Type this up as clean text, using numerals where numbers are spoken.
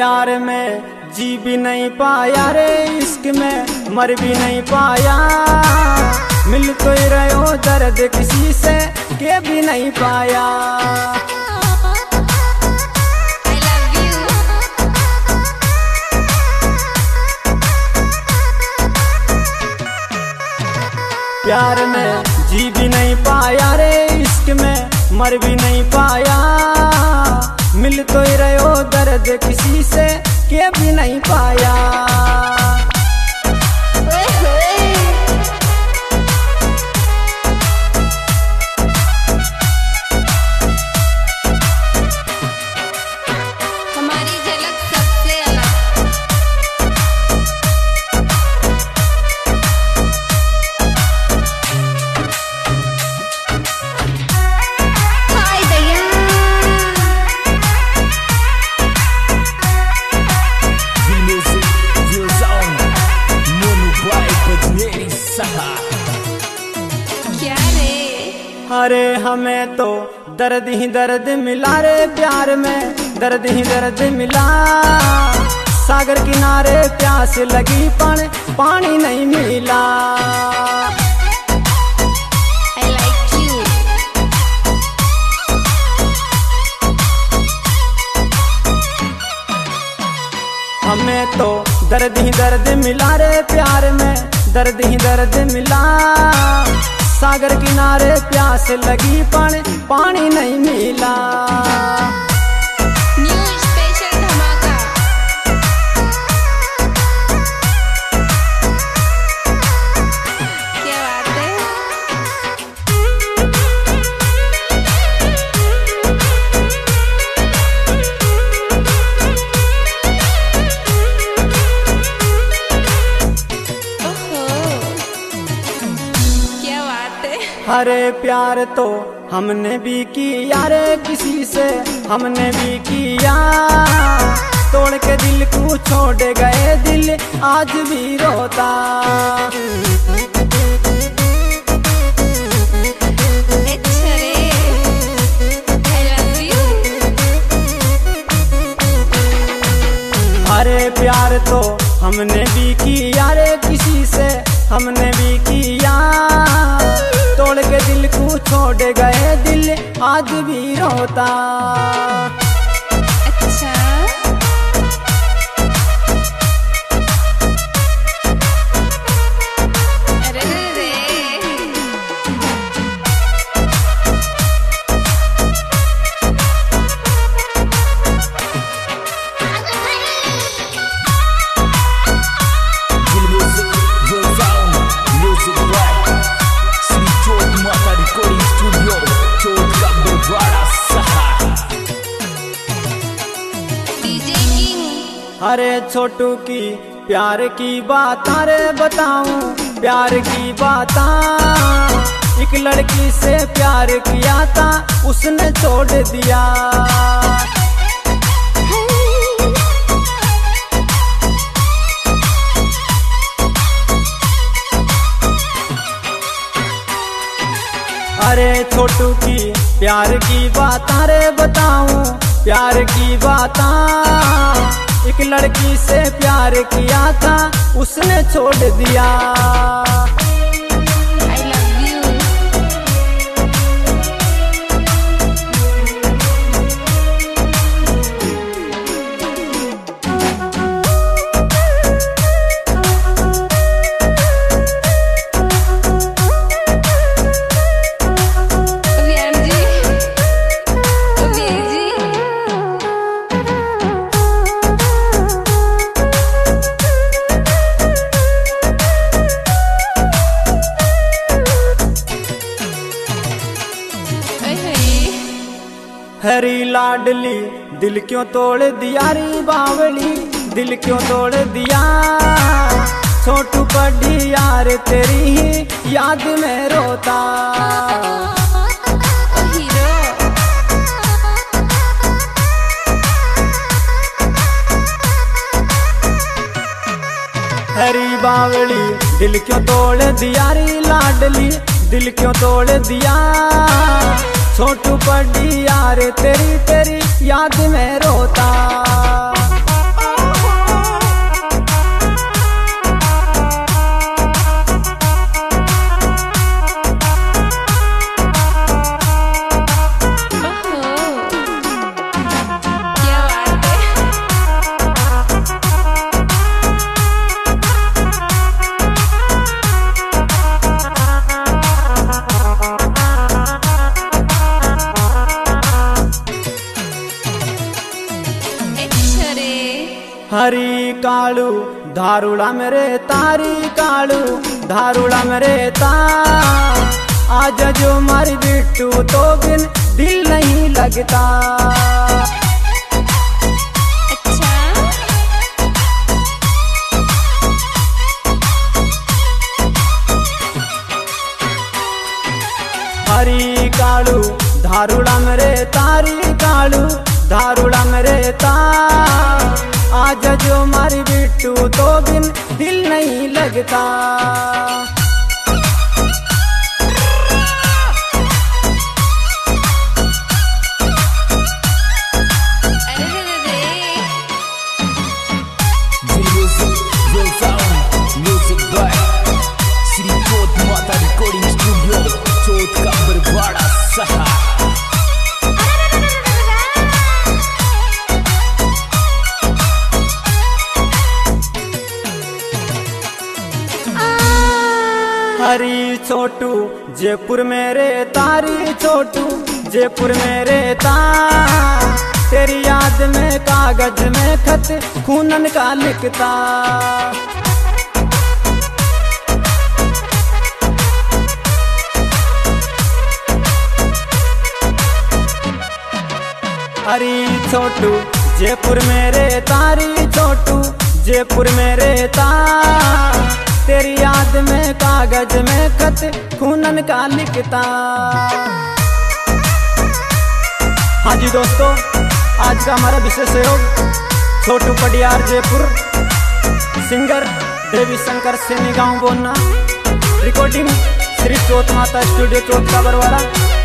प्यार में जी भी नहीं पाया रे, इश्क में मर भी नहीं पाया। मिल तो ही रहो दर्द किसी से के भी नहीं पाया। प्यार में जी भी नहीं पाया रे, इश्क में मर भी नहीं पाया। मिल तो ही रहो दर्द किसी से के भी नहीं पाया। हमारी झलक सबसे अलग। हाय दया क्या रे? अरे हमें तो दर्द ही दर्द मिला रे, प्यार में दर्द ही दर्द मिला। सागर किनारे प्यास लगी पण पानी नहीं मिला। I like you. हमें तो दर्द ही दर्द मिला रे, प्यार में दर्द ही दर्द मिला। सागर किनारे प्यास लगी पण पानी नहीं मिला। न्यू स्पेशल धमाका। क्या बात है? ओहो, क्या बात है? अरे प्यार तो हमने भी किया रे, किसी से हमने भी किया। तोड़ के दिल को छोड़ गए, दिल आज भी रोता। अच्छा रे, I love you. अरे प्यार तो हमने भी किया रे, किसी से हमने भी किया। तोड़ के दिल को छोड़ गए, दिल आज भी रोता। अच्छा, अरे रे। DJ king. अरे छोटू की प्यार की बात अरे बताऊं, प्यार की बात। एक लड़की से प्यार किया था, उसने छोड़ दिया। अरे छोटू की प्यार की बात अरे बताऊं, प्यार की बात। एक लड़की से प्यार किया था, उसने छोड़ दिया। I love you. अभियान जी, अभियान जी। हरी लाडली दिल क्यों तोड़ दिया री बावली, दिल क्यों तोड़ दिया। छोटू बड़ी यार तेरी ही याद में रोता। हीरो। हरी बावली दिल क्यों तोड़ दिया री लाडली, दिल क्यों तोड़ दिया। छोटू बड़ी यार तेरी तेरी याद में रोता। कालू धारुड़ा मेरे तारी कालू धारुड़ा मेरे तार आज जो मारी बिट्टू तो बिन दिल नहीं लगता। हरी कालू धारुड़ा मेरे तारी कालू धारुड़ा मेरे तार आज जो मारी बिट्टू तो बिन दिल नहीं लगता। हरी छोटू जयपुर मेरे तारी छोटू जयपुर मेरे तार तेरी याद में कागज में खत खूनन का लिखता। हरी छोटू जयपुर मेरे तारी छोटू जयपुर मेरे तार तेरी याद में कागज में खत खूनन का लिखता। हाँ जी दोस्तों, आज का हमारा विशेष सहयोग छोटू पडियार जयपुर सिंगर देवी शंकर सेनी गांव बोलना रिकॉर्डिंग श्री चौथ माता स्टूडियो चौथ का बरवाड़ा।